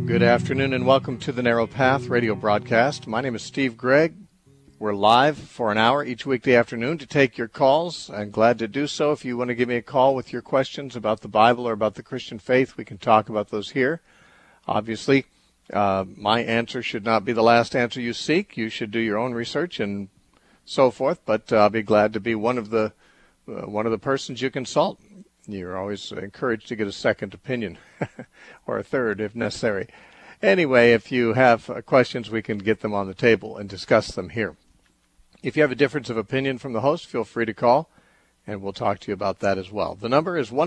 Good afternoon and welcome to the Narrow Path radio broadcast. My name is Steve Gregg. We're live for an hour each weekday afternoon to take your calls. I'm glad to do so. If you want to give me a call with your questions about the Bible or about the Christian faith, we can talk about those here. Obviously, my answer should not be the last answer you seek. You should do your own research and so forth, but I'll be glad to be one of the persons you consult. You're always encouraged to get a second opinion or a third if necessary. Anyway, if you have questions, we can get them on the table and discuss them here. If you have a difference of opinion from the host, feel free to call, and we'll talk to you about that as well. The number is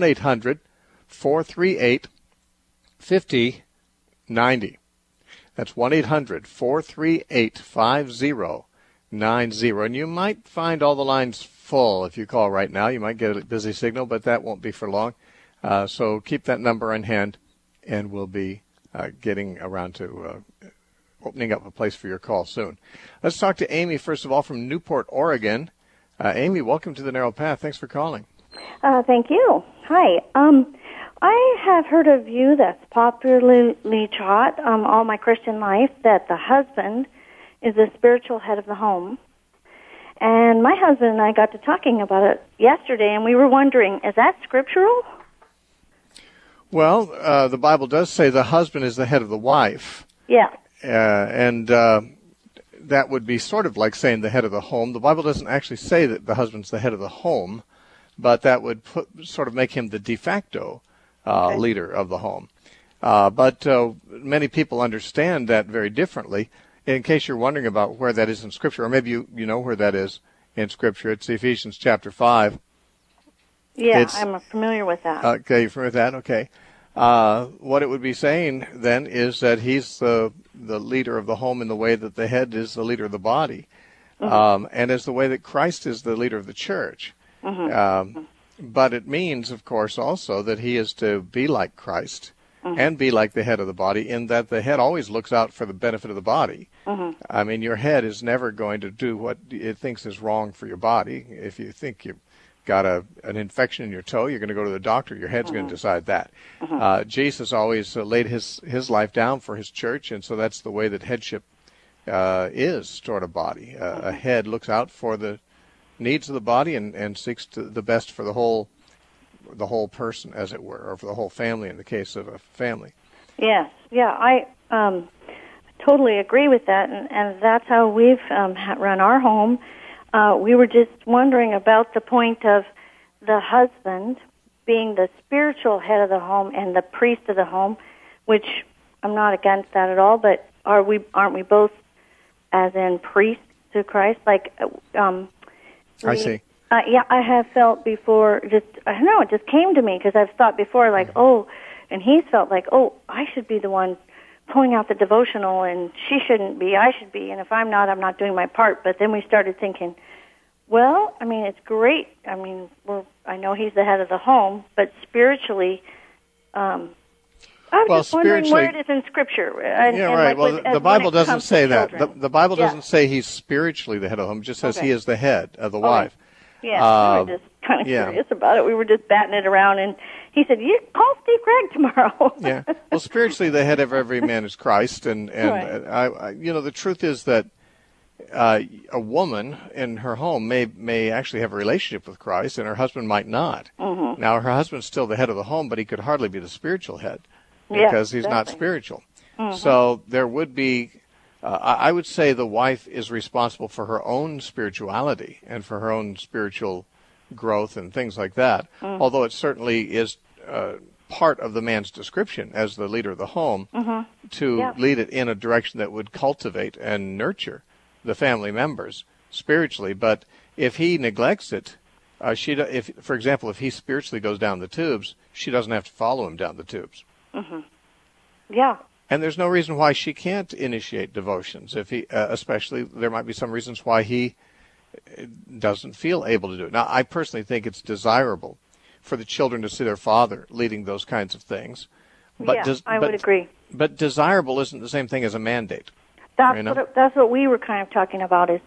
1-800-438-5090. That's 1-800-438-5090. And you might find all the lines full if you call right now. You might get a busy signal, but that won't be for long. So keep that number in hand, and we'll be getting around to opening up a place for your call soon. Let's talk to Amy, first of all, from Newport, Oregon. Amy, welcome to the Narrow Path. Thanks for calling. Thank you. Hi. I have heard a view that's popularly taught all my Christian life that the husband is the spiritual head of the home. And my husband and I got to talking about it yesterday, and we were wondering, is that scriptural? Well, the Bible does say the husband is the head of the wife. Yeah. And that would be sort of like saying the head of the home. The Bible doesn't actually say that the husband's the head of the home, but that would sort of make him the de facto leader of the home. But many people understand that very differently. In case you're wondering about where that is in Scripture, or maybe you know where that is in Scripture, it's Ephesians chapter 5. Yeah, I'm familiar with that. Okay, you're familiar with that? Okay. What it would be saying then is that he's the leader of the home in the way that the head is the leader of the body, and as the way that Christ is the leader of the church. But it means, of course, also that he is to be like Christ and be like the head of the body, in that the head always looks out for the benefit of the body. I mean, your head is never going to do what it thinks is wrong for your body. If you think you've got an infection in your toe, you're going to go to the doctor. Your head's going to decide that. Jesus always laid his life down for his church, and so that's the way that headship is toward a body. A head looks out for the needs of the body and seeks the best for the whole person, as it were, or for the whole family in the case of a family. Yes, yeah, I totally agree with that, and that's how we've run our home. We were just wondering about the point of the husband being the spiritual head of the home and the priest of the home, which I'm not against that at all, but aren't we both as in priests to Christ? Like, I see. Yeah, I have felt before, I don't know, it just came to me because I've thought before, like, and he's felt like, I should be the one pulling out the devotional, and she shouldn't be, I should be, and if I'm not doing my part. But then we started thinking, well, I mean, it's great. I mean, I know he's the head of the home, but spiritually, I was just wondering where it is in Scripture. Right. Well, the Bible doesn't say that. The Bible doesn't say he's spiritually the head of the home. It just says he is the head of the wife. Yeah, we were just kind of curious about it. We were just batting it around, and he said, "You call Steve Gregg tomorrow." Yeah. Well, spiritually, the head of every man is Christ, and right. The truth is that a woman in her home may actually have a relationship with Christ, and her husband might not. Now, her husband's still the head of the home, but he could hardly be the spiritual head because he's not spiritual. So there would be. I would say the wife is responsible for her own spirituality and for her own spiritual growth and things like that, although it certainly is part of the man's description as the leader of the home to lead it in a direction that would cultivate and nurture the family members spiritually. But if he neglects it, for example, if he spiritually goes down the tubes, she doesn't have to follow him down the tubes. Yeah. And there's no reason why she can't initiate devotions. If he, especially, there might be some reasons why he doesn't feel able to do it. Now, I personally think it's desirable for the children to see their father leading those kinds of things. But I would agree. But desirable isn't the same thing as a mandate. That's what we were kind of talking about. Is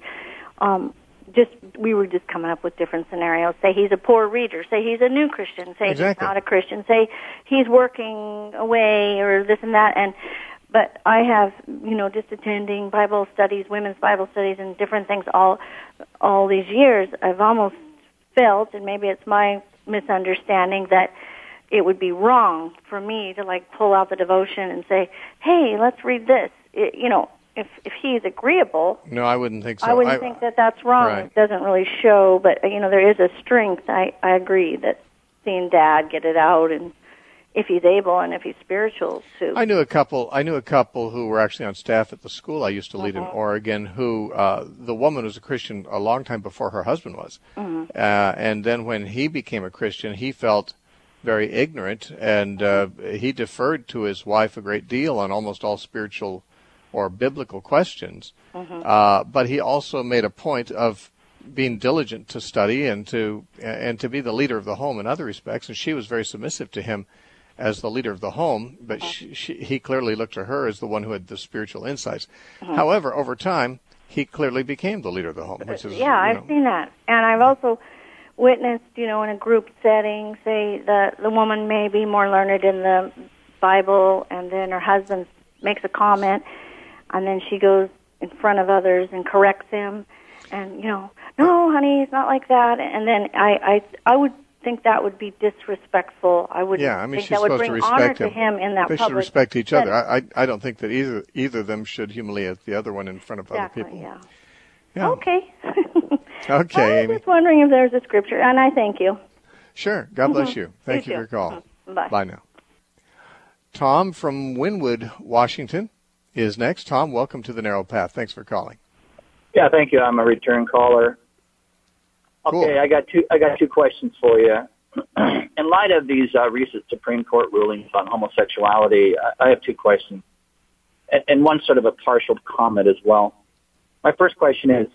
we were just coming up with different scenarios. Say he's a poor reader. Say he's a new Christian. Say he's not a Christian. Say he's working away or this and that. But I have, just attending Bible studies, women's Bible studies, and different things all these years. I've almost felt, and maybe it's my misunderstanding, that it would be wrong for me to pull out the devotion and say, "Hey, let's read this." If he's agreeable. No, I wouldn't think so. I wouldn't think that that's wrong. Right. It doesn't really show, but there is a strength. I agree that seeing Dad get it out, and if he's able and if he's spiritual too. I knew a couple who were actually on staff at the school I used to lead in Oregon, who the woman was a Christian a long time before her husband was. And then when he became a Christian, he felt very ignorant, and he deferred to his wife a great deal on almost all spiritual or biblical questions. But he also made a point of being diligent to study and to be the leader of the home in other respects. And she was very submissive to him as the leader of the home, but he clearly looked to her as the one who had the spiritual insights. However, over time, he clearly became the leader of the home. Which is, I've seen that. And I've also witnessed, in a group setting, say the woman may be more learned in the Bible, and then her husband makes a comment, and then she goes in front of others and corrects him, and, no, honey, it's not like that. And then I would think that would be disrespectful. I would think that would bring honor to him in that public. They should respect each other. I don't think that either of them should humiliate the other one in front of other people. Yeah. Okay. Okay, I was just wondering if there's a scripture, and I thank you. Sure. God bless you. Thank you for your call. Bye. Bye now. Tom from Wynwood, Washington is next. Tom, welcome to The Narrow Path. Thanks for calling. Yeah, thank you. I'm a return caller. Cool. Okay, I got two questions for you. In light of these recent Supreme Court rulings on homosexuality, I have two questions, and one sort of a partial comment as well. My first question is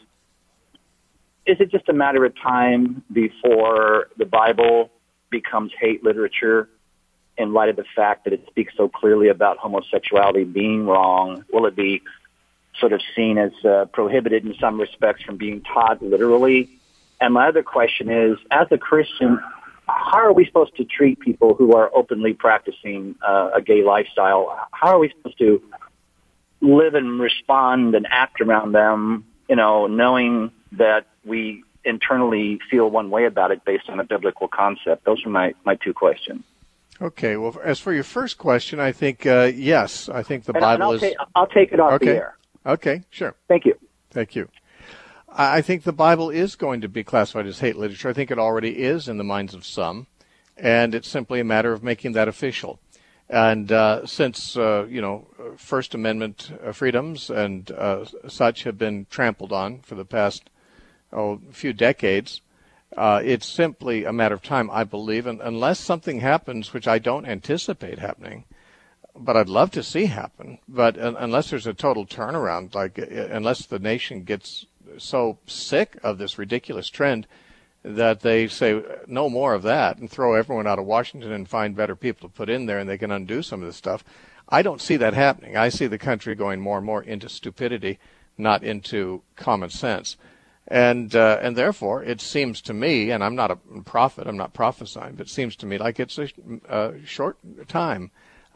it just a matter of time before the Bible becomes hate literature in light of the fact that it speaks so clearly about homosexuality being wrong? Will it be sort of seen as prohibited in some respects from being taught literally? And my other question is, as a Christian, how are we supposed to treat people who are openly practicing a gay lifestyle? How are we supposed to live and respond and act around them, knowing that we internally feel one way about it based on a biblical concept? Those are my two questions. Okay. Well, as for your first question, I think, yes, I think the Bible is... I'll take it off the air. Okay, sure. Thank you. Thank you. I think the Bible is going to be classified as hate literature. I think it already is in the minds of some, and it's simply a matter of making that official. And since, First Amendment freedoms and such have been trampled on for the past few decades, it's simply a matter of time, I believe, and unless something happens, which I don't anticipate happening, but I'd love to see happen, but unless there's a total turnaround, unless the nation gets so sick of this ridiculous trend that they say no more of that and throw everyone out of Washington and find better people to put in there and they can undo some of this stuff. I don't see that happening. I see the country going more and more into stupidity, not into common sense. And therefore, it seems to me, and I'm not a prophet, I'm not prophesying, but it seems to me like it's a short time.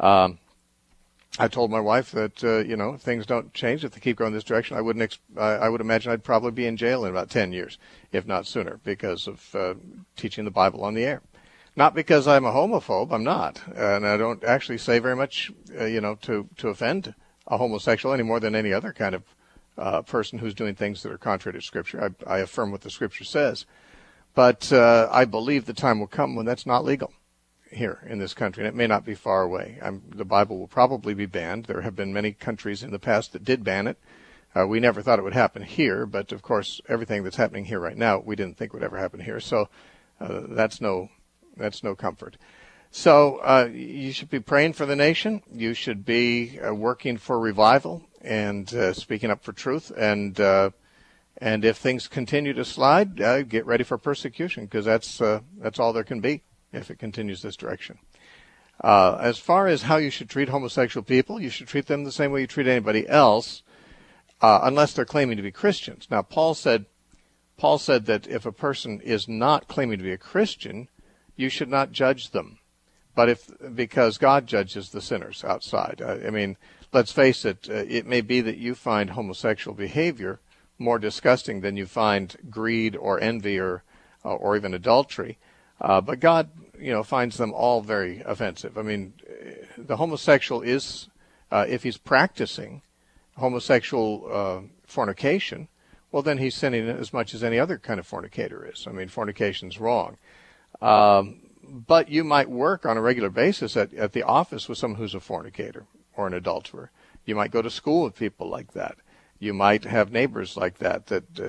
I told my wife that, if things don't change, if they keep going this direction, I would imagine I'd probably be in jail in about 10 years, if not sooner, because of teaching the Bible on the air. Not because I'm a homophobe, I'm not. And I don't actually say very much, to offend a homosexual any more than any other kind of person who's doing things that are contrary to Scripture. I affirm what the Scripture says. But I believe the time will come when that's not legal here in this country, and it may not be far away. The Bible will probably be banned. There have been many countries in the past that did ban it. We never thought it would happen here, but of course, everything that's happening here right now, we didn't think would ever happen here. So that's no comfort. So you should be praying for the nation. You should be working for revival and speaking up for truth. And if things continue to slide, get ready for persecution, because that's all there can be if it continues this direction. As far as how you should treat homosexual people, you should treat them the same way you treat anybody else, unless they're claiming to be Christians. Now, Paul said that if a person is not claiming to be a Christian, you should not judge them. But because God judges the sinners outside. let's face it, it may be that you find homosexual behavior more disgusting than you find greed or envy or even adultery. But God, finds them all very offensive. I mean, the homosexual is, if he's practicing homosexual fornication, well, then he's sinning as much as any other kind of fornicator is. I mean, fornication's wrong. But you might work on a regular basis at the office with someone who's a fornicator or an adulterer. You might go to school with people like that. You might have neighbors like that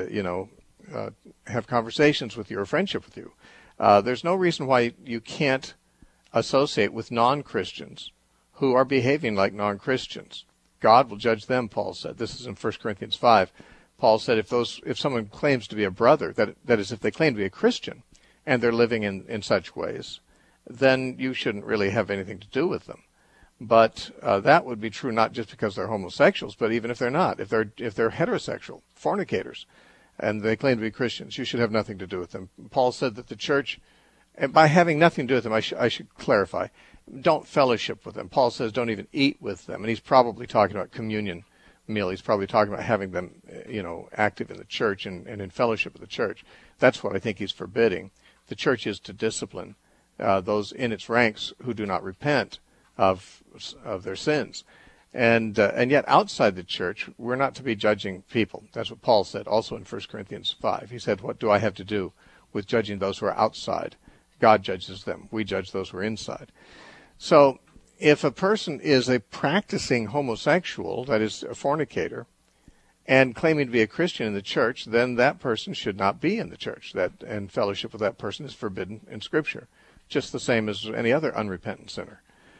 have conversations with you or friendship with you. There's no reason why you can't associate with non-Christians who are behaving like non-Christians. God will judge them, Paul said. This is in 1 Corinthians 5. Paul said if someone claims to be a brother, that is, if they claim to be a Christian, and they're living in such ways, then you shouldn't really have anything to do with them. But that would be true not just because they're homosexuals, but even if they're not. If they're heterosexual, fornicators, and they claim to be Christians, you should have nothing to do with them. Paul said that the church, and by having nothing to do with them, I should clarify, don't fellowship with them. Paul says don't even eat with them, and he's probably talking about communion meal. He's probably talking about having them, active in the church and in fellowship with the church. That's what I think he's forbidding. The church is to discipline those in its ranks who do not repent of their sins. And yet outside the church, we're not to be judging people. That's what Paul said also in 1 Corinthians 5. He said, what do I have to do with judging those who are outside? God judges them. We judge those who are inside. So if a person is a practicing homosexual, that is a fornicator, and claiming to be a Christian in the church, then that person should not be in the church. And fellowship with that person is forbidden in Scripture, just the same as any other unrepentant sinner.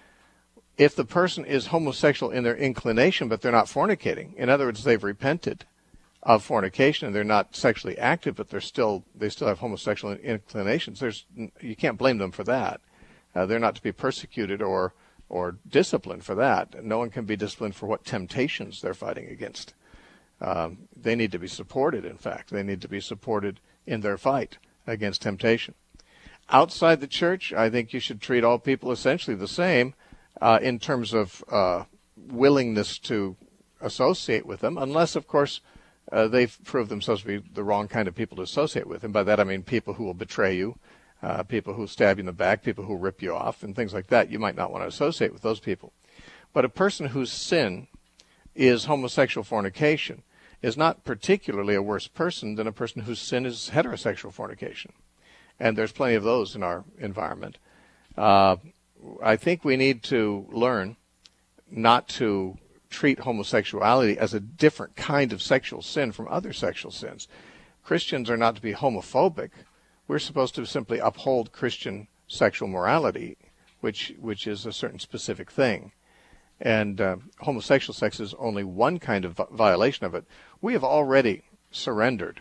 If the person is homosexual in their inclination, but they're not fornicating, in other words, they've repented of fornication and they're not sexually active, but they still have homosexual inclinations, you can't blame them for that. They're not to be persecuted or disciplined for that. No one can be disciplined for what temptations they're fighting against. They need to be supported, in fact. They need to be supported in their fight against temptation. Outside the church, I think you should treat all people essentially the same in terms of willingness to associate with them, unless, of course, they've proved themselves to be the wrong kind of people to associate with. And by that I mean people who will betray you, people who stab you in the back, people who rip you off, and things like that. You might not want to associate with those people. But a person whose sin is homosexual fornication is not particularly a worse person than a person whose sin is heterosexual fornication. And there's plenty of those in our environment. I think we need to learn not to treat homosexuality as a different kind of sexual sin from other sexual sins. Christians are not to be homophobic. We're supposed to simply uphold Christian sexual morality, which is a certain specific thing. And homosexual sex is only one kind of violation of it. We have already surrendered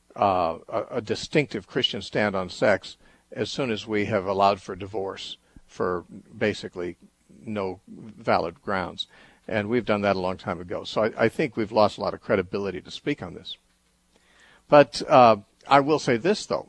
a distinctive Christian stand on sex as soon as we have allowed for divorce for basically no valid grounds. And we've done that a long time ago. So I think we've lost a lot of credibility to speak on this. But I will say this, though.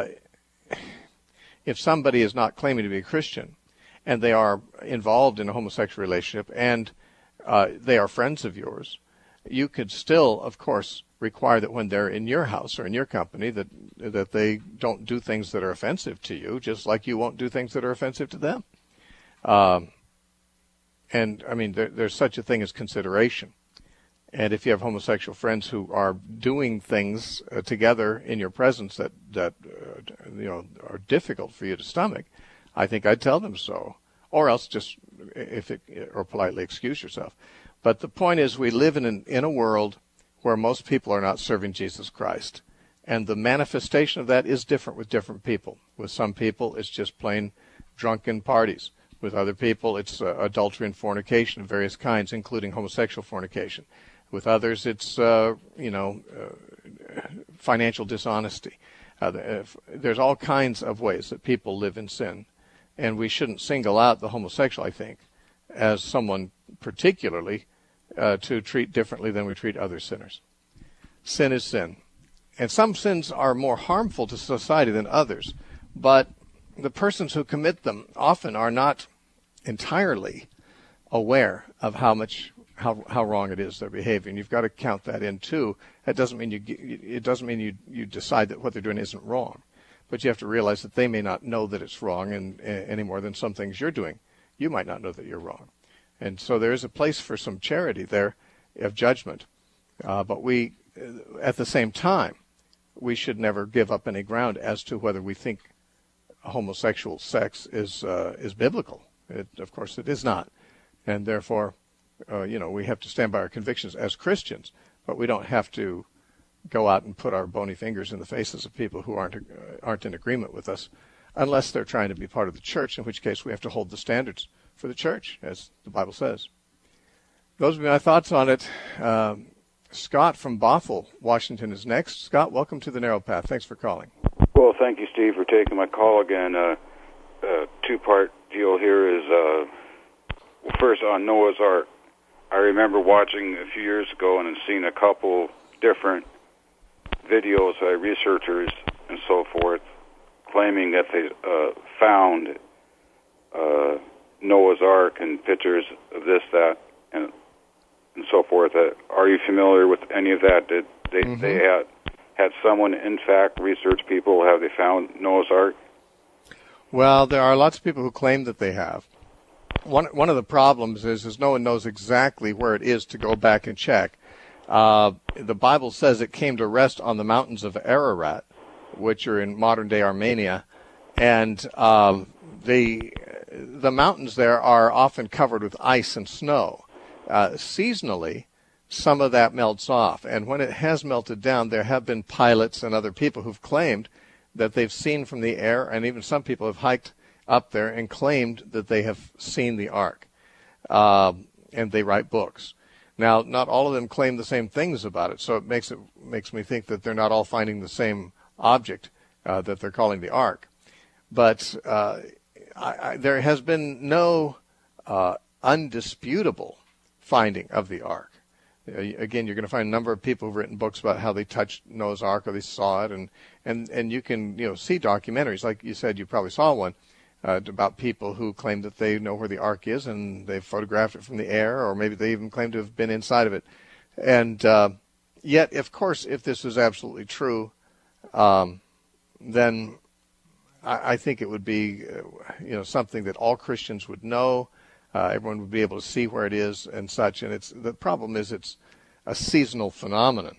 If somebody is not claiming to be a Christian and they are involved in a homosexual relationship and they are friends of yours, you could still, of course, require that when they're in your house or in your company that they don't do things that are offensive to you, just like you won't do things that are offensive to them. And, I mean, there's such a thing as consideration. And if you have homosexual friends who are doing things together in your presence that are difficult for you to stomach, I think I'd tell them so, or else just or politely excuse yourself. But the point is, we live in a world where most people are not serving Jesus Christ, and the manifestation of that is different with different people. With some people, it's just plain drunken parties. With other people, it's adultery and fornication of various kinds, including homosexual fornication. With others, it's financial dishonesty. There's all kinds of ways that people live in sin, and we shouldn't single out the homosexual, I think, as someone particularly to treat differently than we treat other sinners. Sin is sin, and some sins are more harmful to society than others, but the persons who commit them often are not entirely aware of how how wrong it is they're behaving. You've got to count that in too. That doesn't mean you decide that what they're doing isn't wrong, but you have to realize that they may not know that it's wrong, and any more than some things you're doing, you might not know that you're wrong. And so there is a place for some charity there of judgment, but we, at the same time, we should never give up any ground as to whether we think homosexual sex is biblical. Of course, it is not, and therefore, we have to stand by our convictions as Christians, but we don't have to go out and put our bony fingers in the faces of people who aren't in agreement with us, unless they're trying to be part of the church, in which case we have to hold the standards for the church, as the Bible says. Those would be my thoughts on it. Scott from Bothell, Washington is next. Scott, welcome to the Narrow Path. Thanks for calling. Well, thank you, Steve, for taking my call again. Two-part deal here is, first on Noah's Ark. I remember watching a few years ago and seeing a couple different videos by researchers and so forth claiming that they found Noah's Ark and pictures of this, that, and so forth. Are you familiar with any of that? Did they had someone, in fact, research people, have they found Noah's Ark? Well, there are lots of people who claim that they have. One of the problems is no one knows exactly where it is to go back and check. The Bible says it came to rest on the mountains of Ararat, which are in modern-day Armenia, and the mountains there are often covered with ice and snow. Seasonally, some of that melts off, and when it has melted down, there have been pilots and other people who've claimed that they've seen from the air, and even some people have hiked up there and claimed that they have seen the ark, and they write books. Now, not all of them claim the same things about it, so it makes me think that they're not all finding the same object that they're calling the ark. But there has been no undisputable finding of the ark. Again, you're going to find a number of people who've written books about how they touched Noah's Ark or they saw it, and you can see documentaries, like you said, you probably saw one about people who claim that they know where the ark is and they've photographed it from the air, or maybe they even claim to have been inside of it. And yet, of course, if this is absolutely true, then I think it would be something that all Christians would know. Everyone would be able to see where it is and such. And the problem is it's a seasonal phenomenon.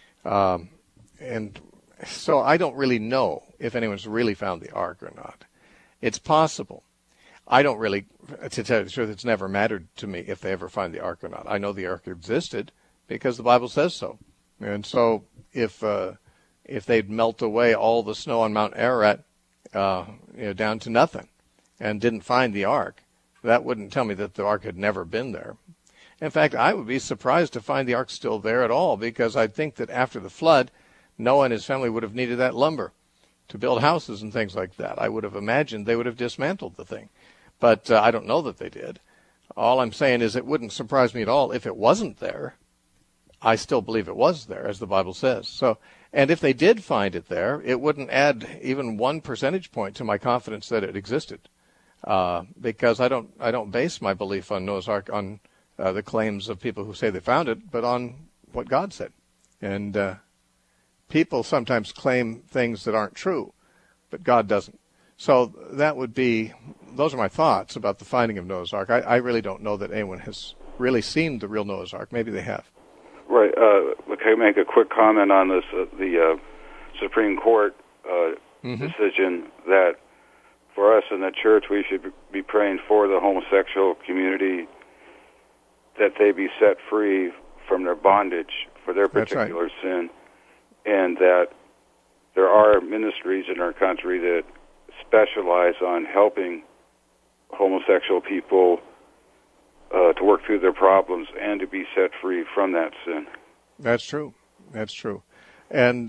And so I don't really know if anyone's really found the ark or not. It's possible. I don't really, to tell you the truth, it's never mattered to me if they ever find the ark or not. I know the ark existed because the Bible says so. And so if they'd melt away all the snow on Mount Ararat down to nothing and didn't find the ark, that wouldn't tell me that the ark had never been there. In fact, I would be surprised to find the ark still there at all, because I'd think that after the flood, Noah and his family would have needed that lumber to build houses and things like that. I would have imagined they would have dismantled the thing. But I don't know that they did. All I'm saying is it wouldn't surprise me at all if it wasn't there. I still believe it was there, as the Bible says. So, and if they did find it there, it wouldn't add even 1 percentage point to my confidence that it existed. Because I don't base my belief on Noah's Ark on the claims of people who say they found it, but on what God said. And people sometimes claim things that aren't true, but God doesn't. So those are my thoughts about the finding of Noah's Ark. I really don't know that anyone has really seen the real Noah's Ark. Maybe they have. Right. Can I make a quick comment on this? The Supreme Court decision that for us in the church, we should be praying for the homosexual community, that they be set free from their bondage for their particular sin, and that there are ministries in our country that specialize on helping homosexual people to work through their problems and to be set free from that sin. That's true. That's true. And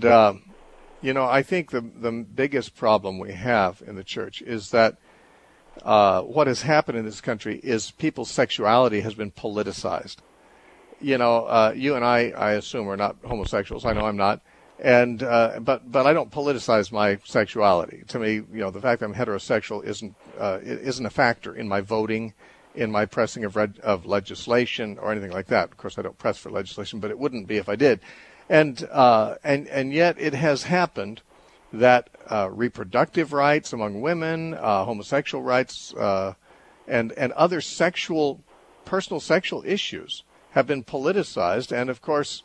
I think the biggest problem we have in the church is that what has happened in this country is people's sexuality has been politicized. You and I assume, are not homosexuals. I know I'm not. And but I don't politicize my sexuality. To me, the fact that I'm heterosexual isn't a factor in my voting, in my pressing of legislation or anything like that. Of course, I don't press for legislation, but it wouldn't be if I did. And yet it has happened that reproductive rights among women, homosexual rights, and other personal sexual issues have been politicized. And of course,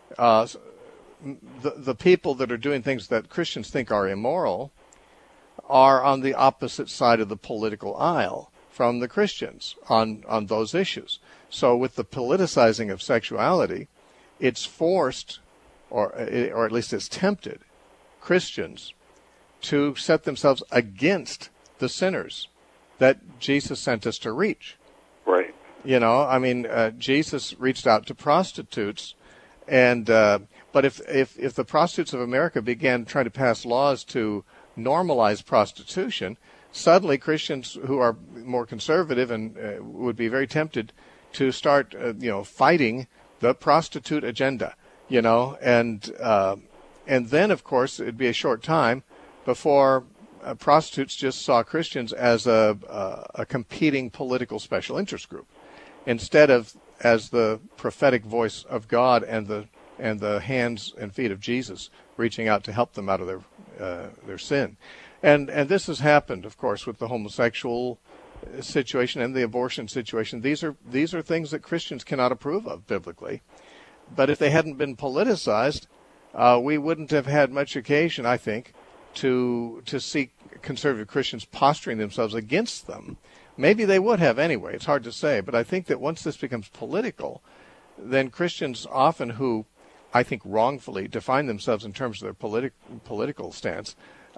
the people that are doing things that Christians think are immoral are on the opposite side of the political aisle from the Christians on those issues. So with the politicizing of sexuality, it's forced, or at least it's tempted, Christians to set themselves against the sinners that Jesus sent us to reach. Right. You know, I mean, Jesus reached out to prostitutes, and but if the prostitutes of America began trying to pass laws to normalize prostitution, suddenly Christians who are more conservative and would be very tempted to start, fighting the prostitute agenda, and then of course it'd be a short time before prostitutes just saw Christians as a competing political special interest group, instead of as the prophetic voice of God and the hands and feet of Jesus reaching out to help them out of their sin. And this has happened, of course, with the homosexual situation and the abortion situation. These are things that Christians cannot approve of biblically. But if they hadn't been politicized, we wouldn't have had much occasion, I think, to see conservative Christians posturing themselves against them. Maybe they would have anyway. It's hard to say. But I think that once this becomes political, then Christians often who, I think wrongfully, define themselves in terms of their political stance,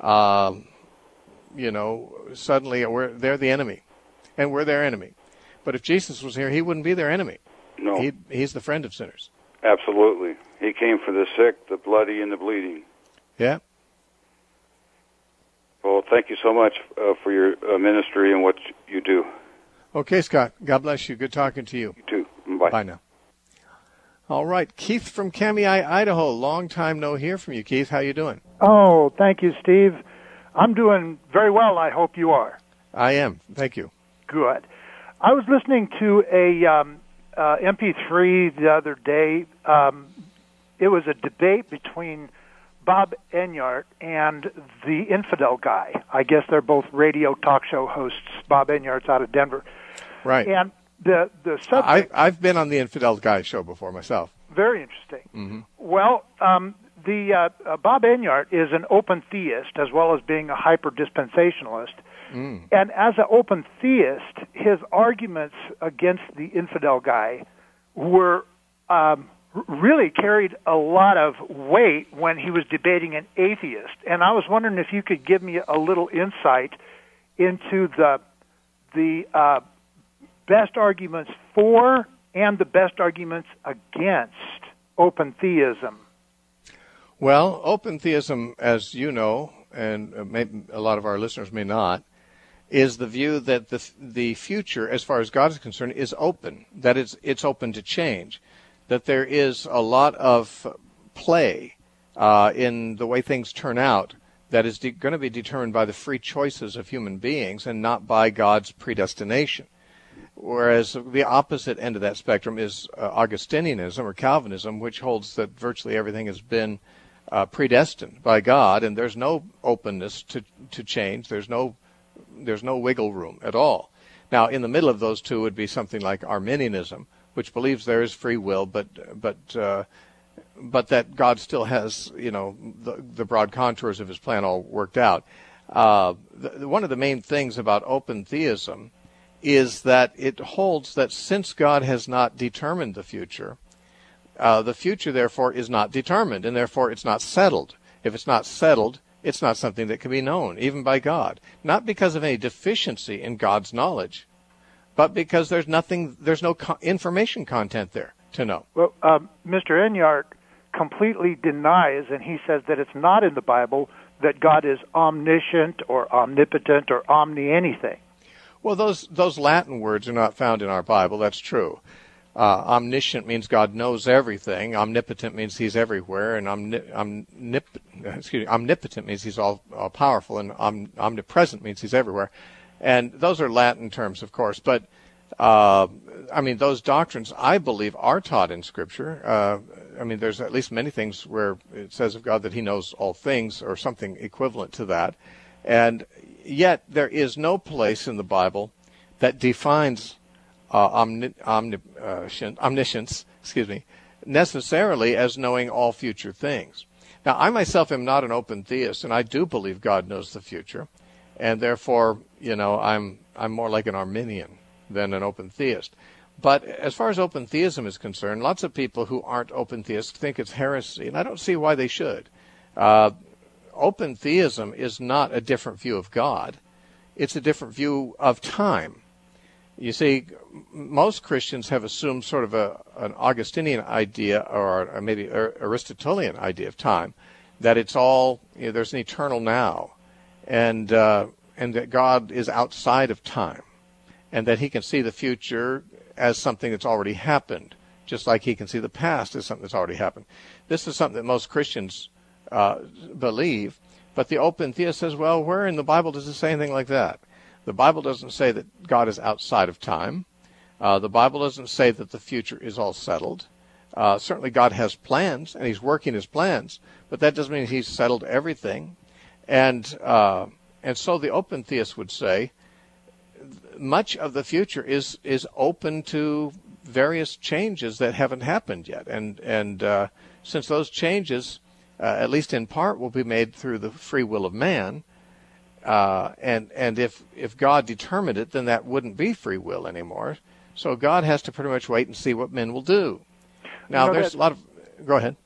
suddenly they're the enemy, and we're their enemy. But if Jesus was here, he wouldn't be their enemy. No. He's the friend of sinners. Absolutely. He came for the sick, the bloody, and the bleeding. Yeah. Well, thank you so much for your ministry and what you do. Okay, Scott. God bless you. Good talking to you. You too. Bye. Bye now. All right. Keith from Kamei, Idaho. Long time no hear from you, Keith. How you doing? Oh, thank you, Steve. I'm doing very well. I hope you are. I am. Thank you. Good. I was listening to a MP3 the other day. It was a debate between Bob Enyart and the Infidel guy. I guess they're both radio talk show hosts. Bob Enyart's out of Denver. Right. And the subject... I've been on the Infidel guy show before myself. Very interesting. Mm-hmm. Well, the Bob Enyart is an open theist as well as being a hyper-dispensationalist. Mm. And as an open theist, his arguments against the Infidel guy were really carried a lot of weight when he was debating an atheist. And I was wondering if you could give me a little insight into the best arguments for and the best arguments against open theism. Well, open theism, as you know, and maybe a lot of our listeners may not, is the view that the future, as far as God is concerned, is open, that it's open to change, that there is a lot of play in the way things turn out that is going to be determined by the free choices of human beings and not by God's predestination. Whereas the opposite end of that spectrum is Augustinianism or Calvinism, which holds that virtually everything has been predestined by God, and there's no openness to change. There's no wiggle room at all. Now, in the middle of those two would be something like Arminianism, which believes there is free will, but that God still has, the broad contours of his plan all worked out. One of the main things about open theism is that it holds that since God has not determined the future, therefore is not determined, and therefore it's not settled. If it's not settled, it's not something that can be known, even by God. Not because of any deficiency in God's knowledge, but because there's no information content there to know. Well, Mr. Enyart completely denies, and he says that it's not in the Bible, that God is omniscient or omnipotent or omni-anything. Well, those Latin words are not found in our Bible. That's true. Omniscient means God knows everything. Omnipotent means he's everywhere, and omnipotent means he's all powerful, and omnipresent means he's everywhere. And those are Latin terms, of course. But I mean, those doctrines, I believe, are taught in Scripture. I mean, there's at least many things where it says of God that he knows all things, or something equivalent to that. And yet there is no place in the Bible that defines omniscience, necessarily as knowing all future things. Now, I myself am not an open theist, and I do believe God knows the future. And therefore, I'm more like an Arminian than an open theist. But as far as open theism is concerned, lots of people who aren't open theists think it's heresy, and I don't see why they should. Open theism is not a different view of God. It's a different view of time. You see, most Christians have assumed sort of an Augustinian idea, or maybe Aristotelian idea of time, that it's all, there's an eternal now, and that God is outside of time, and that he can see the future as something that's already happened, just like he can see the past as something that's already happened. This is something that most Christians believe, but the open theist says, well, where in the Bible does it say anything like that? The Bible doesn't say that God is outside of time. The Bible doesn't say that the future is all settled. Certainly God has plans, and he's working his plans, but that doesn't mean he's settled everything. And so the open theist would say much of the future is open to various changes that haven't happened yet. And since those changes, at least in part, will be made through the free will of man, and if God determined it, then that wouldn't be free will anymore. So God has to pretty much wait and see what men will do. Now, there's a lot of... Go ahead.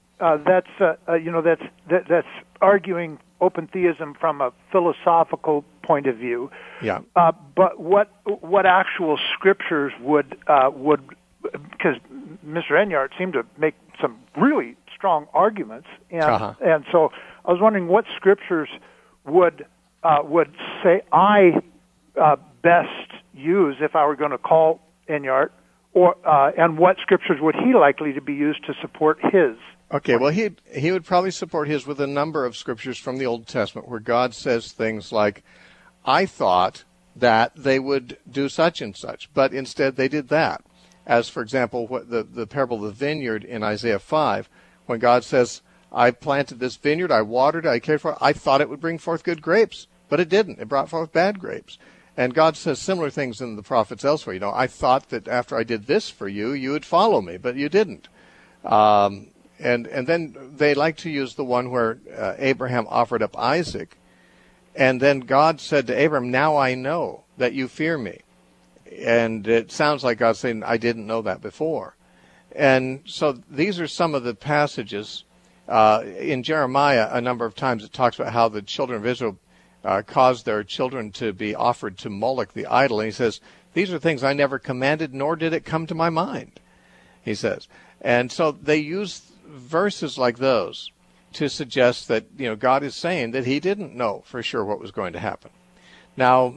That's arguing open theism from a philosophical point of view. Yeah. But what actual scriptures would because Mr. Enyart seemed to make some really strong arguments, and so I was wondering what scriptures would say I best use if I were going to call Enyart, or and what scriptures would he likely to be used to support his? Okay, well, he would probably support his with a number of scriptures from the Old Testament where God says things like, I thought that they would do such and such, but instead they did that. As, for example, what the parable of the vineyard in Isaiah 5, when God says, I planted this vineyard, I watered it, I cared for it, I thought it would bring forth good grapes, but it didn't. It brought forth bad grapes. And God says similar things in the prophets elsewhere. I thought that after I did this for you, you would follow me, but you didn't. And then they like to use the one where Abraham offered up Isaac, and then God said to Abraham, now I know that you fear me. And it sounds like God saying, I didn't know that before. And so these are some of the passages. In Jeremiah, a number of times it talks about how the children of Israel caused their children to be offered to Moloch the idol. And he says, these are things I never commanded, nor did it come to my mind, he says. And so they use verses like those to suggest that, God is saying that he didn't know for sure what was going to happen. Now,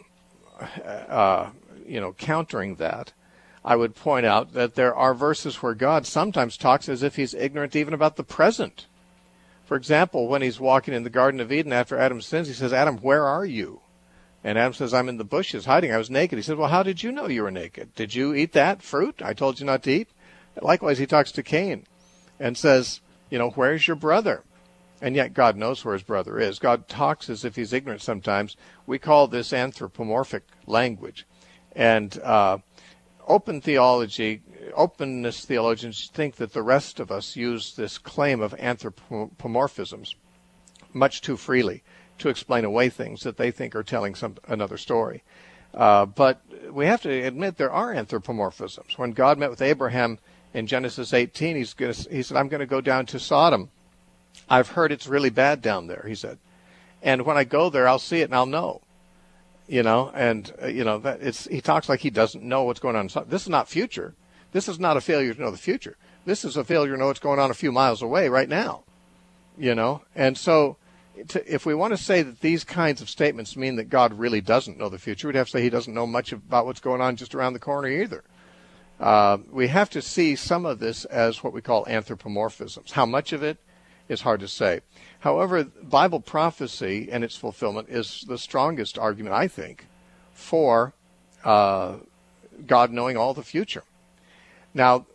countering that, I would point out that there are verses where God sometimes talks as if he's ignorant even about the present. For example, when he's walking in the Garden of Eden after Adam sins, he says, Adam, where are you? And Adam says, I'm in the bushes hiding. I was naked. He says, well, how did you know you were naked? Did you eat that fruit I told you not to eat? Likewise, he talks to Cain and says, where's your brother? And yet God knows where his brother is. God talks as if he's ignorant sometimes. We call this anthropomorphic language. And openness theologians think that the rest of us use this claim of anthropomorphisms much too freely to explain away things that they think are telling another story. But we have to admit there are anthropomorphisms. When God met with Abraham in Genesis 18, he said, I'm going to go down to Sodom. I've heard it's really bad down there, he said. And when I go there, I'll see it and I'll know. He talks like he doesn't know what's going on. This is not future. This is not a failure to know the future. This is a failure to know what's going on a few miles away right now. And so if we want to say that these kinds of statements mean that God really doesn't know the future, we'd have to say he doesn't know much about what's going on just around the corner either. We have to see some of this as what we call anthropomorphisms. How much of it is hard to say. However, Bible prophecy and its fulfillment is the strongest argument, I think, for God knowing all the future. Now,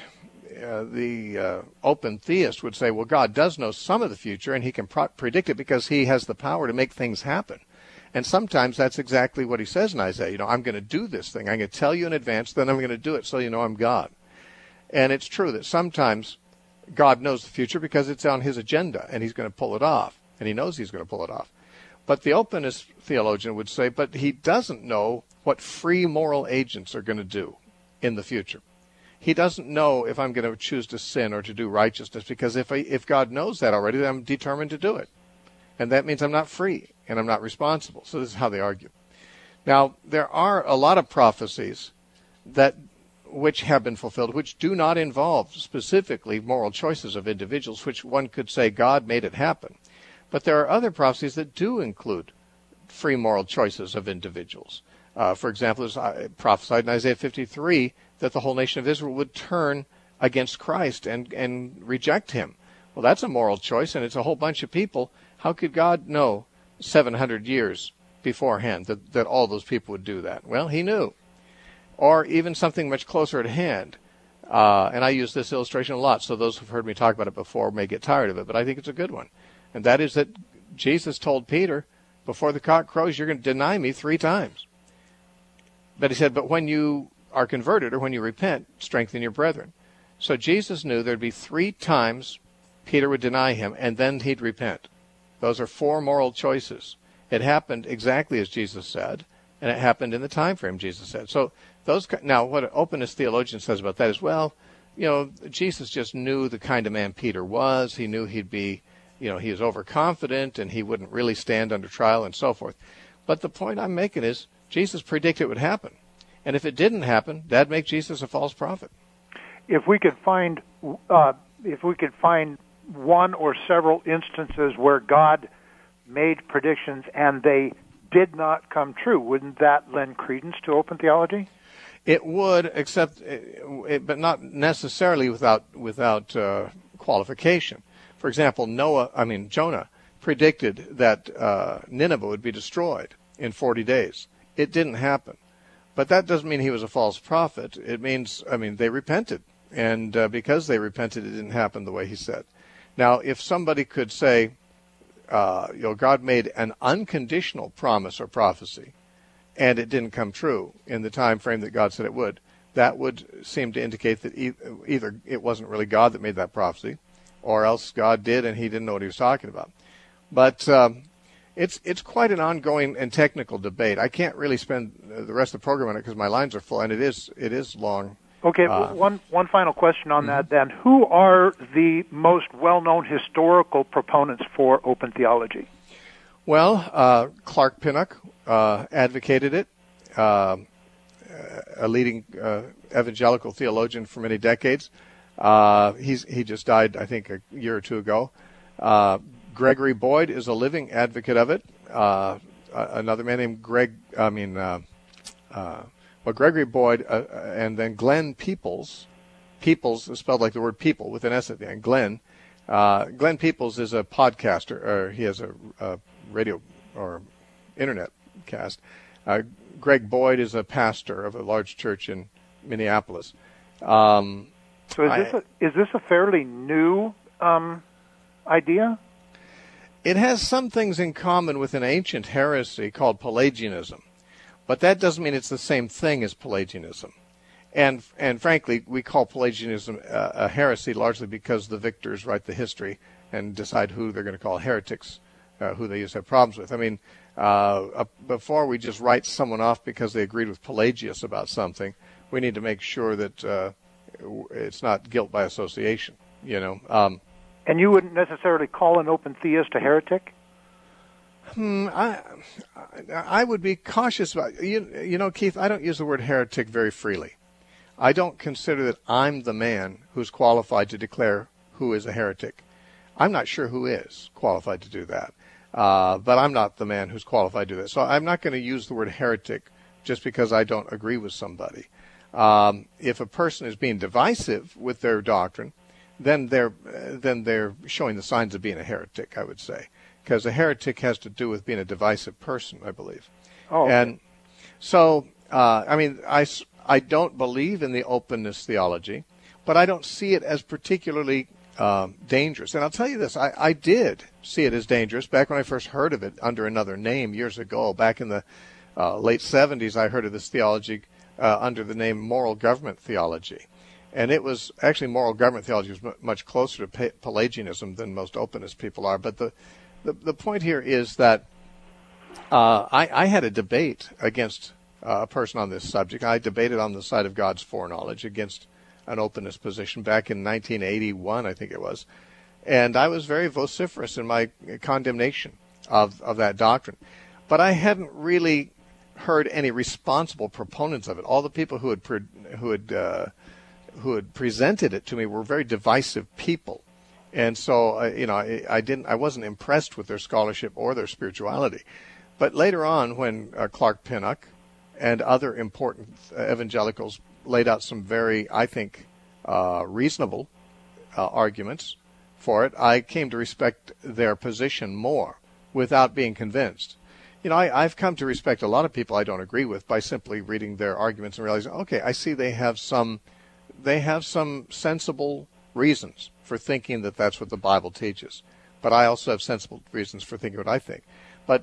the open theist would say, well, God does know some of the future, and he can predict it because he has the power to make things happen. And sometimes that's exactly what he says in Isaiah. I'm going to do this thing. I'm going to tell you in advance, then I'm going to do it so you know I'm God. And it's true that sometimes God knows the future because it's on his agenda, and he's going to pull it off, and he knows he's going to pull it off. But the openist theologian would say, but he doesn't know what free moral agents are going to do in the future. He doesn't know if I'm going to choose to sin or to do righteousness, because if God knows that already, then I'm determined to do it. And that means I'm not free and I'm not responsible. So this is how they argue. Now, there are a lot of prophecies which have been fulfilled, which do not involve specifically moral choices of individuals, which one could say God made it happen. But there are other prophecies that do include free moral choices of individuals. For example, it's prophesied in Isaiah 53 that the whole nation of Israel would turn against Christ and reject him. Well, that's a moral choice, and it's a whole bunch of people. How could God know 700 years beforehand that all those people would do that? Well, he knew. Or even something much closer at hand. And I use this illustration a lot, so those who've heard me talk about it before may get tired of it, but I think it's a good one. And that is that Jesus told Peter, before the cock crows, you're going to deny me 3 times. But he said, but when you are converted or when you repent, strengthen your brethren. So Jesus knew there'd be 3 times Peter would deny him, and then he'd repent. Those are 4 moral choices. It happened exactly as Jesus said, and it happened in the time frame Jesus said. So now what an openist theologian says about that is, well, Jesus just knew the kind of man Peter was. He knew he'd be, he was overconfident and he wouldn't really stand under trial and so forth. But the point I'm making is Jesus predicted it would happen. And if it didn't happen, that'd make Jesus a false prophet. If we could find one or several instances where God made predictions and they did not come true, wouldn't that lend credence to open theology? It would, but not necessarily without qualification. For example, Jonah predicted that Nineveh would be destroyed in 40 days. It didn't happen. But that doesn't mean he was a false prophet. It means, they repented. And because they repented, it didn't happen the way he said. Now, if somebody could say, God made an unconditional promise or prophecy, and it didn't come true in the time frame that God said it would, that would seem to indicate that either it wasn't really God that made that prophecy, or else God did and he didn't know what he was talking about. But it's quite an ongoing and technical debate. I can't really spend the rest of the program on it because my lines are full, and it is long. Okay, one final question on that then. Who are the most well-known historical proponents for open theology? Well, Clark Pinnock advocated it, a leading evangelical theologian for many decades. He just died, I think, a year or 2 ago. Gregory Boyd is a living advocate of it. Another man named Gregory Boyd, and then Glenn Peoples. Peoples is spelled like the word people with an S at the end. Glenn Peoples is a podcaster, or he has a radio or internet cast. Greg Boyd is a pastor of a large church in Minneapolis. So is this a fairly new idea? It has some things in common with an ancient heresy called Pelagianism. But that doesn't mean it's the same thing as Pelagianism. And frankly, we call Pelagianism a heresy largely because the victors write the history and decide who they're going to call heretics, who they used to have problems with. Before we just write someone off because they agreed with Pelagius about something, we need to make sure that it's not guilt by association, And you wouldn't necessarily call an open theist a heretic? I would be cautious about, Keith, I don't use the word heretic very freely. I don't consider that I'm the man who's qualified to declare who is a heretic. I'm not sure who is qualified to do that. But I'm not the man who's qualified to do that. So I'm not going to use the word heretic just because I don't agree with somebody. If a person is being divisive with their doctrine, then they're showing the signs of being a heretic, I would say. Because a heretic has to do with being a divisive person, I believe. Oh. Okay. And so, I I don't believe in the openness theology, but I don't see it as particularly dangerous. And I'll tell you this, I did see it as dangerous back when I first heard of it under another name years ago. Back in the late 70s, I heard of this theology under the name moral government theology. And it was actually moral government theology was much closer to Pelagianism than most openness people are. But the point here is that I had a debate against a person on this subject. I debated on the side of God's foreknowledge against an openness position back in 1981, I think it was. And I was very vociferous in my condemnation of that doctrine. But I hadn't really heard any responsible proponents of it. All the people who had presented it to me were very divisive people. And so, I wasn't impressed with their scholarship or their spirituality. But later on, when Clark Pinnock and other important evangelicals laid out some very, I think, reasonable arguments for it, I came to respect their position more without being convinced. I've come to respect a lot of people I don't agree with by simply reading their arguments and realizing, okay, I see they have some sensible reasons for thinking that that's what the Bible teaches. But I also have sensible reasons for thinking what I think. But,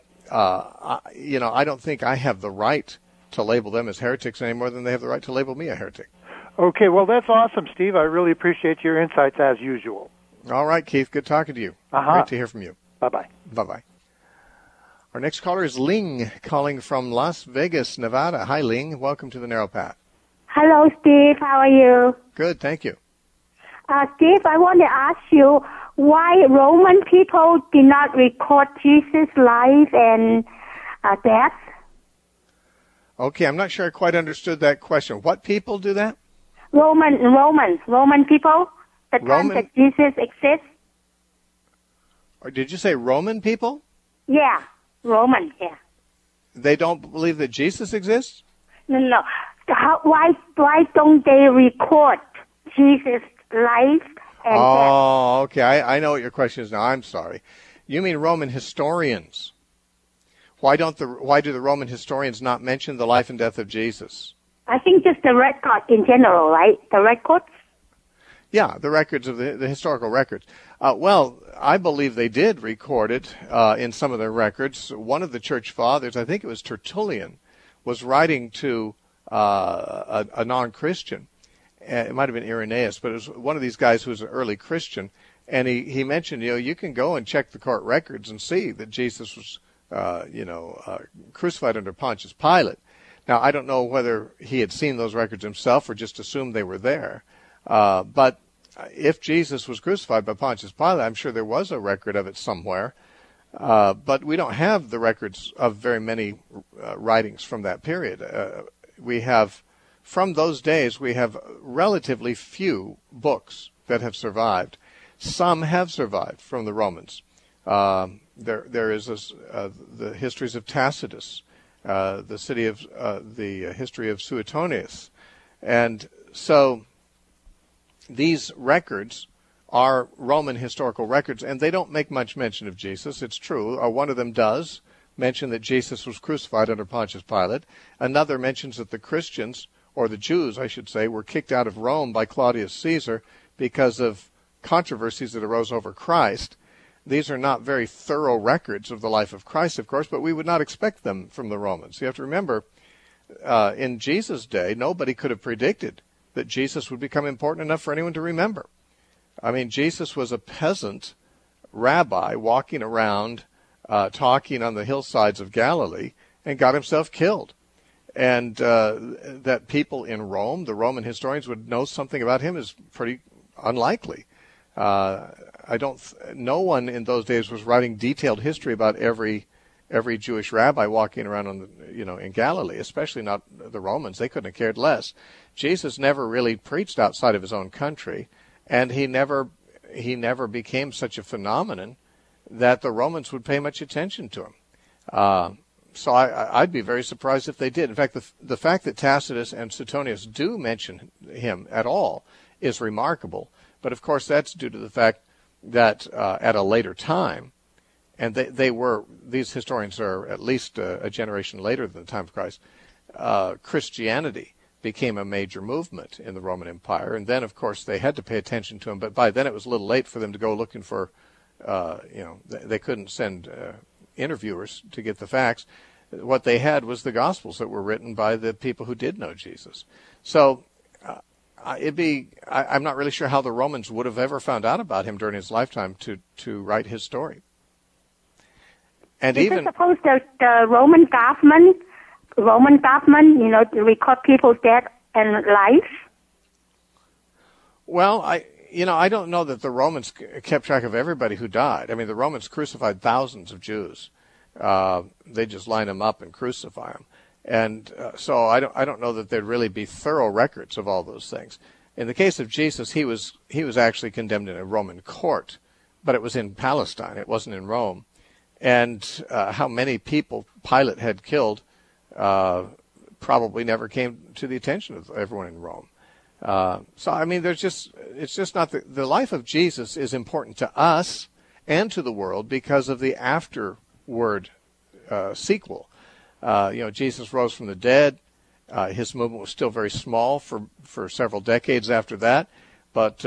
I don't think I have the right to label them as heretics any more than they have the right to label me a heretic. Okay, well, that's awesome, Steve. I really appreciate your insights as usual. All right, Keith, good talking to you. Great to hear from you. Bye-bye. Bye-bye. Our next caller is Ling, calling from Las Vegas, Nevada. Hi, Ling. Welcome to the Narrow Path. Hello, Steve. How are you? Good, thank you. Steve, I want to ask you why Roman people did not record Jesus' life and death. Okay, I'm not sure I quite understood that question. What people do that? Roman people. The time that Jesus exists. Or did you say Roman people? Yeah, Roman. Yeah. They don't believe that Jesus exists? No. Why don't they record Jesus' life and death? Oh, okay. I know what your question is now. I'm sorry. You mean Roman historians? Why do the Roman historians not mention the life and death of Jesus? I think just the record in general, right? The records? Yeah, the records of the historical records. Well, I believe they did record it in some of their records. One of the church fathers, I think it was Tertullian, was writing to a non-Christian. It might have been Irenaeus, but it was one of these guys who was an early Christian. And he mentioned, you can go and check the court records and see that Jesus was, crucified under Pontius Pilate. Now, I don't know whether he had seen those records himself or just assumed they were there. But if Jesus was crucified by Pontius Pilate, I'm sure there was a record of it somewhere. But we don't have the records of very many writings from that period. From those days, we have relatively few books that have survived. Some have survived from the Romans. There is the histories of Tacitus, the history of Suetonius. And so these records are Roman historical records, and they don't make much mention of Jesus. It's true. One of them does mention that Jesus was crucified under Pontius Pilate. Another mentions that the Christians, or the Jews, I should say, were kicked out of Rome by Claudius Caesar because of controversies that arose over Christ. These are not very thorough records of the life of Christ, of course, but we would not expect them from the Romans. You have to remember, in Jesus' day, nobody could have predicted that Jesus would become important enough for anyone to remember. I mean, Jesus was a peasant rabbi walking around, talking on the hillsides of Galilee, and got himself killed. And that people in Rome, the Roman historians, would know something about him is pretty unlikely. No one in those days was writing detailed history about every Jewish rabbi walking around in Galilee, especially not the Romans. They couldn't have cared less. Jesus never really preached outside of his own country, and he never became such a phenomenon that the Romans would pay much attention to him. So I'd be very surprised if they did. In fact, the fact that Tacitus and Suetonius do mention him at all is remarkable. But of course, that's due to the fact that at a later time, and these historians are at least a generation later than the time of Christ, Christianity became a major movement in the Roman Empire. And then, of course, they had to pay attention to him. But by then it was a little late for them to go looking for, they couldn't send interviewers to get the facts. What they had was the Gospels that were written by the people who did know Jesus. So I'm not really sure how the Romans would have ever found out about him during his lifetime to write his story. And Is even it suppose the Roman government, to record people's death and life? Well, I don't know that the Romans kept track of everybody who died. I mean, the Romans crucified thousands of Jews. They just line them up and crucify them. And so I don't know that there'd really be thorough records of all those things. In the case of Jesus, he was actually condemned in a Roman court, but it was in Palestine. It wasn't in Rome. And how many people Pilate had killed probably never came to the attention of everyone in Rome. So I mean, it's just not the life of Jesus is important to us and to the world because of the afterward sequel. Jesus rose from the dead. His movement was still very small for several decades after that. But,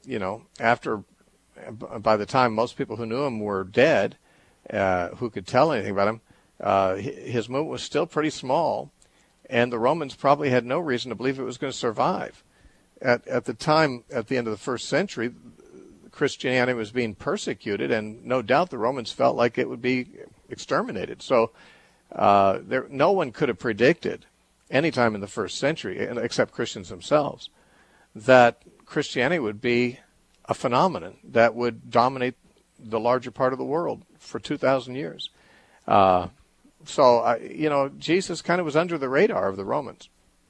by the time most people who knew him were dead, who could tell anything about him, his movement was still pretty small. And the Romans probably had no reason to believe it was going to survive. At the time, at the end of the first century, Christianity was being persecuted, and no doubt the Romans felt like it would be exterminated. So no one could have predicted any time in the first century, except Christians themselves, that Christianity would be a phenomenon that would dominate the larger part of the world for 2,000 years. Jesus kind of was under the radar of the Romans.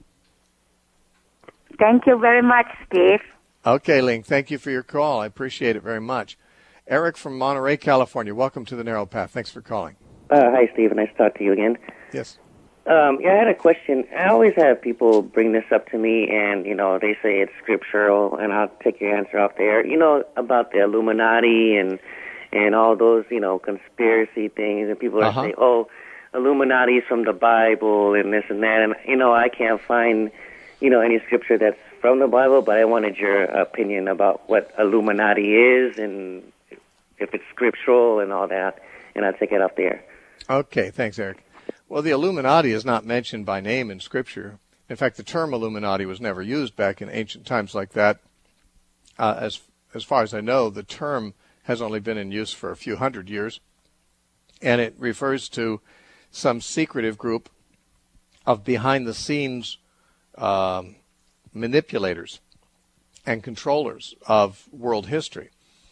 Thank you very much, Steve. Okay, Ling, thank you for your call. I appreciate it very much. Eric from Monterey, California, welcome to the Narrow Path. Thanks for calling. Hi, Steve. Nice to talk to you again. Yes. I had a question. I always have people bring this up to me, and, they say it's scriptural, and I'll take your answer off the air. About the Illuminati and all those, conspiracy things, and people are saying, Illuminati is from the Bible and this and that, and, I can't find, any scripture that's from the Bible, but I wanted your opinion about what Illuminati is and if it's scriptural and all that, and I'll take it off the air. Okay, thanks, Eric. Well, the Illuminati is not mentioned by name in Scripture. In fact, the term Illuminati was never used back in ancient times like that. As far as I know, the term has only been in use for a few hundred years, and it refers to some secretive group of behind-the-scenes manipulators and controllers of world history.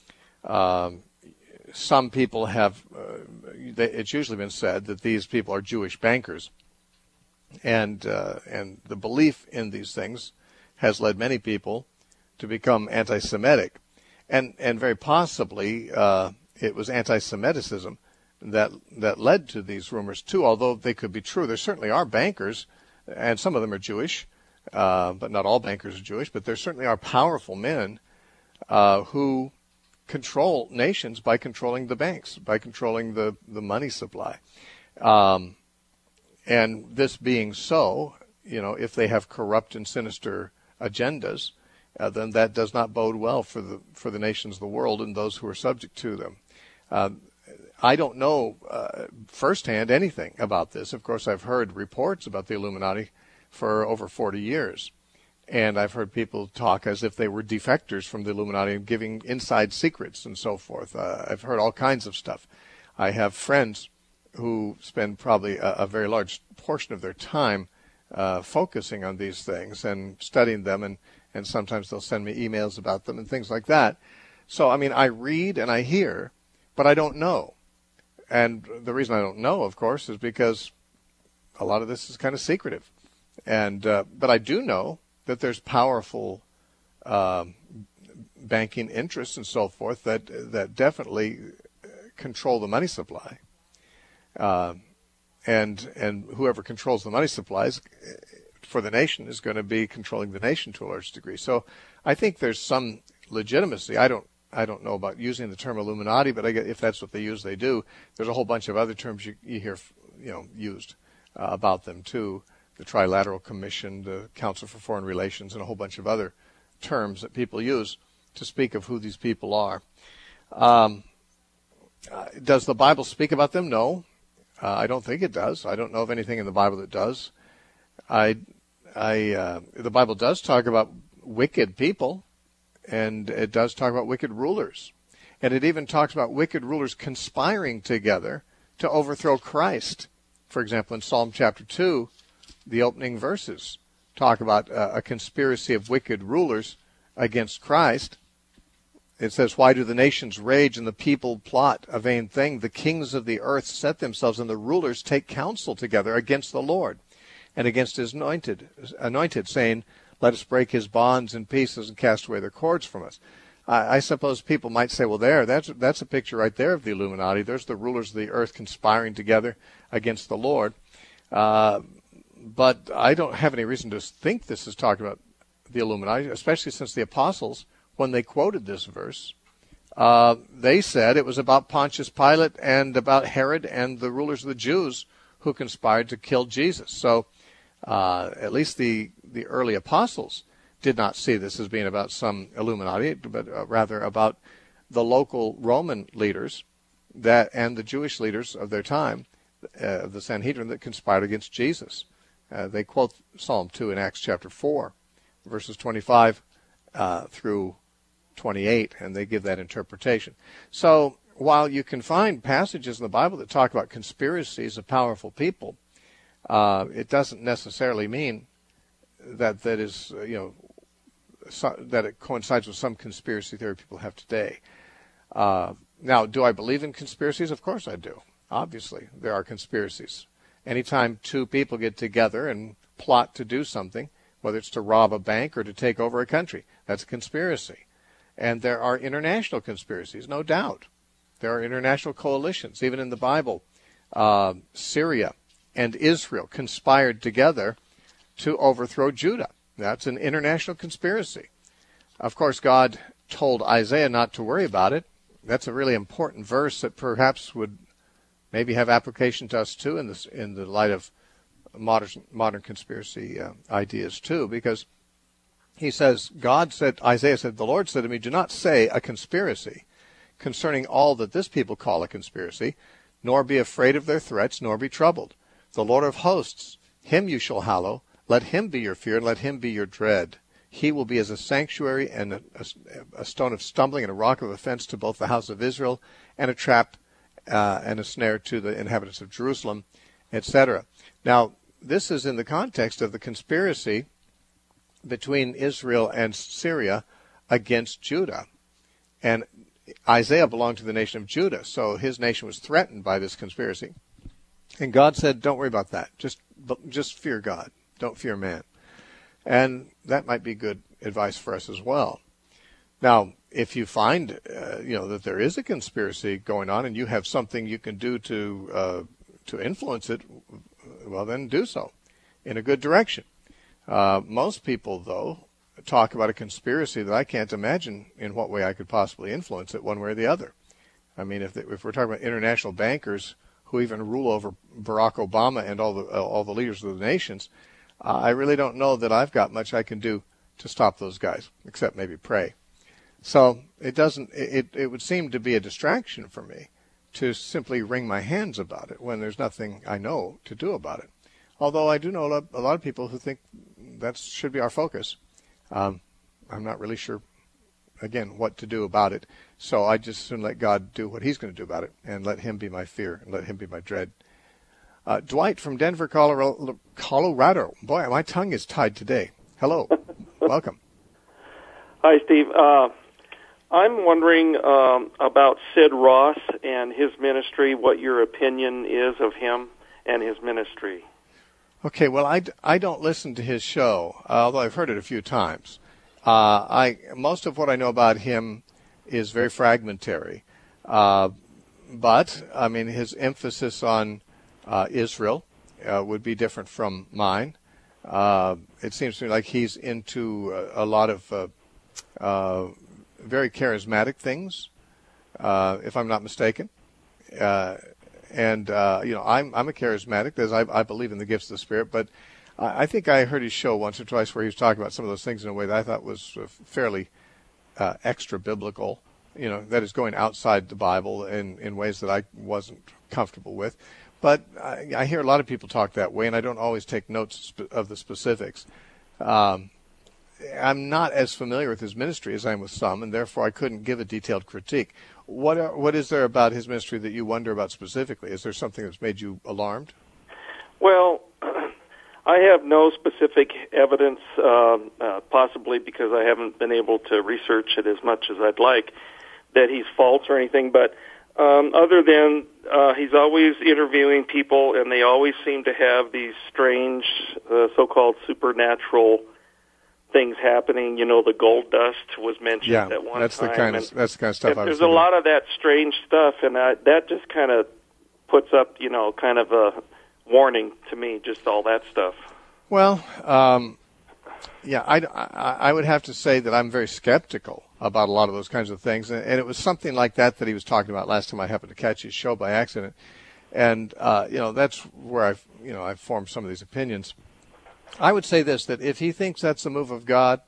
Some people have, it's usually been said that these people are Jewish bankers, and the belief in these things has led many people to become anti-Semitic, and very possibly it was anti-Semitism that led to these rumors too. Although they could be true, there certainly are bankers, and some of them are Jewish, but not all bankers are Jewish. But there certainly are powerful men who control nations by controlling the banks, by controlling the money supply. And this being so, if they have corrupt and sinister agendas, then that does not bode well for the nations of the world and those who are subject to them. I don't know firsthand anything about this. Of course, I've heard reports about the Illuminati for over 40 years. And I've heard people talk as if they were defectors from the Illuminati and giving inside secrets and so forth. I've heard all kinds of stuff. I have friends who spend probably a very large portion of their time focusing on these things and studying them, and sometimes they'll send me emails about them and things like that. So, I mean, I read and I hear, but I don't know. And the reason I don't know, of course, is because a lot of this is kind of secretive. And but I do know that there's powerful banking interests and so forth that definitely control the money supply, and whoever controls the money supplies for the nation is going to be controlling the nation to a large degree. So I think there's some legitimacy. I don't know about using the term Illuminati, but I guess if that's what they use, they do. There's a whole bunch of other terms you hear used about them too. the Trilateral Commission, the Council for Foreign Relations, and a whole bunch of other terms that people use to speak of who these people are. Does the Bible speak about them? No. I don't think it does. I don't know of anything in the Bible that does. The Bible does talk about wicked people, and it does talk about wicked rulers. And it even talks about wicked rulers conspiring together to overthrow Christ. For example, in Psalm chapter 2, the opening verses talk about a conspiracy of wicked rulers against Christ. It says, "Why do the nations rage and the people plot a vain thing? The kings of the earth set themselves, and the rulers take counsel together against the Lord and against his anointed, saying, let us break his bonds in pieces and cast away their cords from us." I suppose people might say, well, that's a picture right there of the Illuminati. There's the rulers of the earth conspiring together against the Lord. But I don't have any reason to think this is talking about the Illuminati, especially since the apostles, when they quoted this verse, they said it was about Pontius Pilate and about Herod and the rulers of the Jews who conspired to kill Jesus. So at least the early apostles did not see this as being about some Illuminati, but rather about the local Roman leaders and the Jewish leaders of their time, the Sanhedrin, that conspired against Jesus. They quote Psalm 2 in Acts chapter 4, verses 25 through 28, and they give that interpretation. So while you can find passages in the Bible that talk about conspiracies of powerful people, it doesn't necessarily mean that is, that it coincides with some conspiracy theory people have today. Now, do I believe in conspiracies? Of course I do. Obviously, there are conspiracies. Anytime two people get together and plot to do something, whether it's to rob a bank or to take over a country, that's a conspiracy. And there are international conspiracies, no doubt. There are international coalitions. Even in the Bible, Syria and Israel conspired together to overthrow Judah. That's an international conspiracy. Of course, God told Isaiah not to worry about it. That's a really important verse that perhaps would maybe have application to us too in the light of modern conspiracy ideas too, because he says, Isaiah said, the Lord said to me, do not say a conspiracy concerning all that this people call a conspiracy, nor be afraid of their threats, nor be troubled. The Lord of hosts, him you shall hallow. Let him be your fear, and let him be your dread. He will be as a sanctuary and a stone of stumbling and a rock of offense to both the house of Israel, and a trap and a snare to the inhabitants of Jerusalem, etc. Now, this is in the context of the conspiracy between Israel and Syria against Judah. And Isaiah belonged to the nation of Judah, so his nation was threatened by this conspiracy. And God said, don't worry about that. Just fear God. Don't fear man. And that might be good advice for us as well. Now, if you find, that there is a conspiracy going on and you have something you can do to influence it, well, then do so in a good direction. Most people, though, talk about a conspiracy that I can't imagine in what way I could possibly influence it one way or the other. I mean, if we're talking about international bankers who even rule over Barack Obama and all the leaders of the nations, I really don't know that I've got much I can do to stop those guys, except maybe pray. So it would seem to be a distraction for me to simply wring my hands about it when there's nothing I know to do about it. Although I do know a lot of people who think that should be our focus. I'm not really sure, again, what to do about it. So I just soon let God do what he's going to do about it, and let him be my fear, and let him be my dread. Dwight from Denver, Colorado. Boy, my tongue is tied today. Hello. Welcome. Hi, Steve. I'm wondering about Sid Ross and his ministry, what your opinion is of him and his ministry. Okay, well, I don't listen to his show, although I've heard it a few times. Most of what I know about him is very fragmentary. But, I mean, his emphasis on Israel would be different from mine. It seems to me like he's into a lot of very charismatic things, if I'm not mistaken. I'm a charismatic, because I believe in the gifts of the Spirit, but I think I heard his show once or twice where he was talking about some of those things in a way that I thought was fairly extra-biblical, that is going outside the Bible in ways that I wasn't comfortable with. But I hear a lot of people talk that way, and I don't always take notes of the specifics. I'm not as familiar with his ministry as I am with some, and therefore I couldn't give a detailed critique. What is there about his ministry that you wonder about specifically? Is there something that's made you alarmed? Well, I have no specific evidence, possibly because I haven't been able to research it as much as I'd like, that he's false or anything, but other than he's always interviewing people, and they always seem to have these strange so-called supernatural things happening. The gold dust was mentioned at one time. That's the kind of stuff I was There's a lot of that strange stuff, and that just kind of puts up, kind of a warning to me, just all that stuff. Well, I would have to say that I'm very skeptical about a lot of those kinds of things, and it was something like that he was talking about last time I happened to catch his show by accident, and that's where I've formed some of these opinions. I would say this, that if he thinks that's a move of God,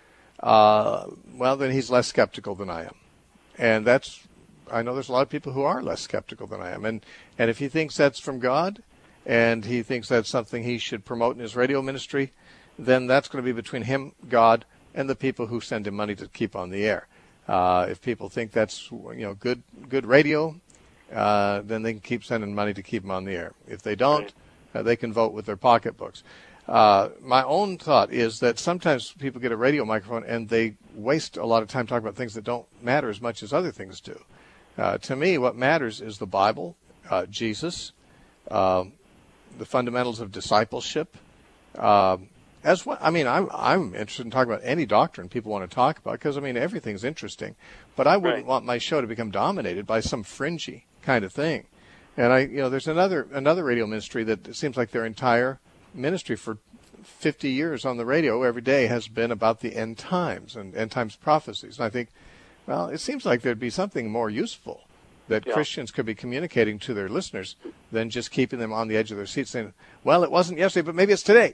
then he's less skeptical than I am, and I know there's a lot of people who are less skeptical than I am, and if he thinks that's from God, and he thinks that's something he should promote in his radio ministry, then that's going to be between him, God, and the people who send him money to keep on the air. If people think that's good radio, then they can keep sending money to keep him on the air. If they don't, they can vote with their pocketbooks. My own thought is that sometimes people get a radio microphone and they waste a lot of time talking about things that don't matter as much as other things do. To me, what matters is the Bible, Jesus, the fundamentals of discipleship. As well, I'm interested in talking about any doctrine people want to talk about because everything's interesting, but I wouldn't want my show to become dominated by some fringy kind of thing. And there's another radio ministry that it seems like their entire ministry for 50 years on the radio every day has been about the end times and end times prophecies. And I think, it seems like there'd be something more useful that Christians could be communicating to their listeners than just keeping them on the edge of their seats saying, well, it wasn't yesterday, but maybe it's today.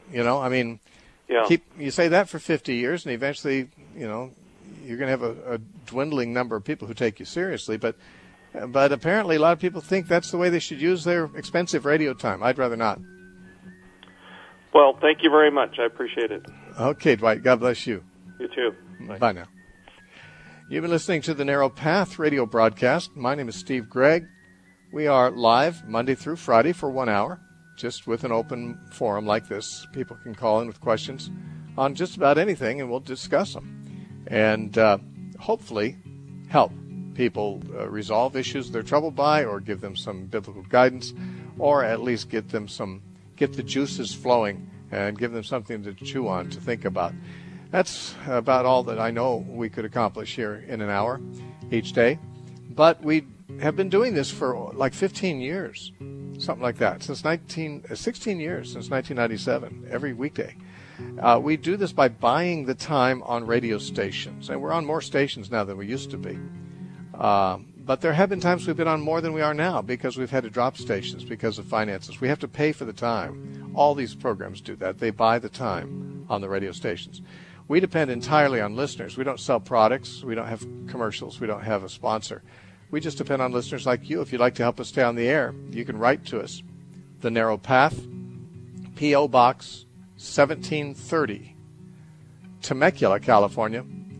You say that for 50 years, and eventually, you're going to have a dwindling number of people who take you seriously. But apparently, a lot of people think that's the way they should use their expensive radio time. I'd rather not. Well, thank you very much. I appreciate it. Okay, Dwight. God bless you. You too. Bye now. You've been listening to the Narrow Path radio broadcast. My name is Steve Gregg. We are live Monday through Friday for 1 hour. Just with an open forum like this. People can call in with questions on just about anything, and we'll discuss them. And hopefully help people resolve issues they're troubled by, or give them some biblical guidance, or at least get the juices flowing and give them something to chew on, to think about. That's about all that I know we could accomplish here in an hour each day. But we have been doing this for like 15 years. Something like that, 16 years, since 1997, every weekday. We do this by buying the time on radio stations, and we're on more stations now than we used to be. But there have been times we've been on more than we are now because we've had to drop stations because of finances. We have to pay for the time. All these programs do that. They buy the time on the radio stations. We depend entirely on listeners. We don't sell products. We don't have commercials. We don't have a sponsor. We just depend on listeners like you. If you'd like to help us stay on the air, you can write to us. The Narrow Path, P.O. Box 1730, Temecula, California,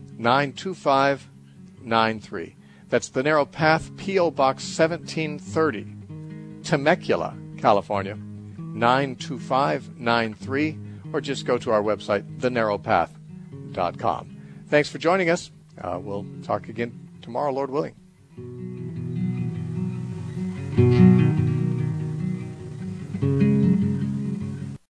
92593. That's The Narrow Path, P.O. Box 1730, Temecula, California, 92593, or just go to our website, thenarrowpath.com. Thanks for joining us. We'll talk again tomorrow, Lord willing.